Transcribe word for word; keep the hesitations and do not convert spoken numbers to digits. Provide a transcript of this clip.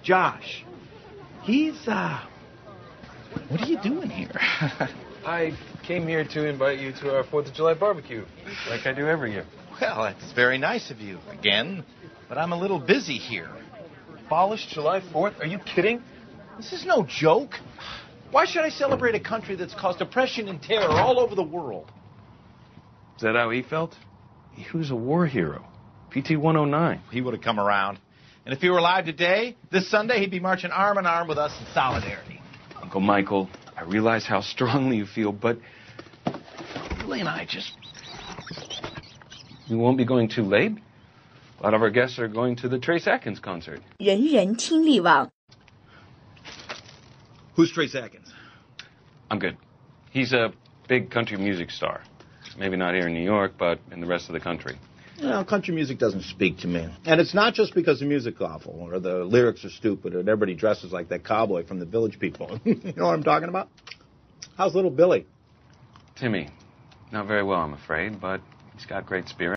Josh. He's, uh... What are you doing here? I came here to invite you to our fourth of July barbecue, like I do every year. Well, that's very nice of you, again. But I'm a little busy here. Abolish July fourth? Are you kidding? This is no joke. Why should I celebrate a country that's caused oppression and terror all over the world? Is that how he felt? He was a war hero. P T one oh nine. He would have come around. And if he were alive today, this Sunday, he'd be marching arm in arm with us in solidarity. Uncle Michael, I realize how strongly you feel, but Billy and I just... We won't be going too late. A lot of our guests are going to the Trace Atkins concert. 人人听力网 Who's Trace Atkins? I'm good. He's a big country music star. Maybe not here in New York, but in the rest of the country. Well, country music doesn't speak to me. And it's not just because the music's awful, or the lyrics are stupid, or everybody dresses like that cowboy from the Village People. You know what I'm talking about? How's little Billy? Timmy, not very well, I'm afraid, but he's got great spirit.